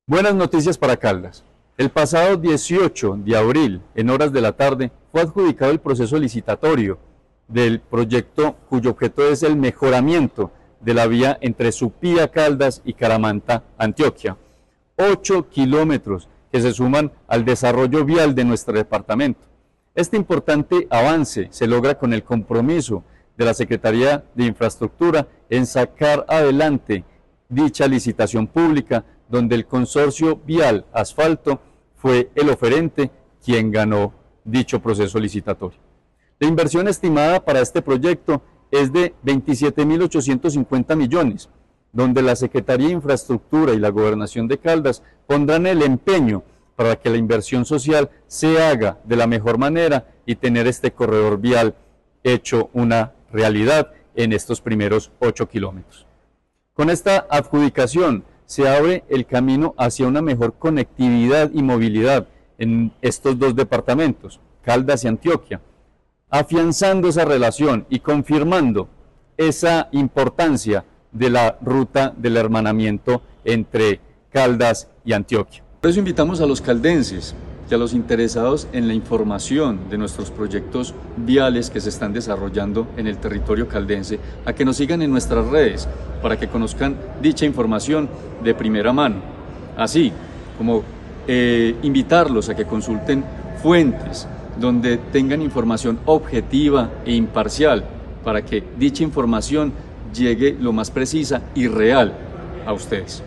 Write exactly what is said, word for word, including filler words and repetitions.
Buenas noticias para Caldas. El pasado dieciocho de abril, en horas de la tarde, fue adjudicado el proceso licitatorio del proyecto cuyo objeto es el mejoramiento de la vía entre Supía, Caldas y Caramanta, Antioquia. Ocho kilómetros que se suman al desarrollo vial de nuestro departamento. Este importante avance se logra con el compromiso de la Secretaría de Infraestructura en sacar adelante dicha licitación pública, donde el consorcio Vial Asfalto fue el oferente quien ganó dicho proceso licitatorio. La inversión estimada para este proyecto es de veintisiete mil ochocientos cincuenta millones, donde la Secretaría de Infraestructura y la Gobernación de Caldas pondrán el empeño para que la inversión social se haga de la mejor manera y tener este corredor vial hecho una realidad en estos primeros ocho kilómetros. Con esta adjudicación se abre el camino hacia una mejor conectividad y movilidad en estos dos departamentos, Caldas y Antioquia, afianzando esa relación y confirmando esa importancia de la ruta del hermanamiento entre Caldas y Antioquia. Por eso invitamos a los caldenses y a los interesados en la información de nuestros proyectos viales que se están desarrollando en el territorio caldense a que nos sigan en nuestras redes para que conozcan dicha información de primera mano, así como eh, invitarlos a que consulten fuentes donde tengan información objetiva e imparcial para que dicha información llegue lo más precisa y real a ustedes.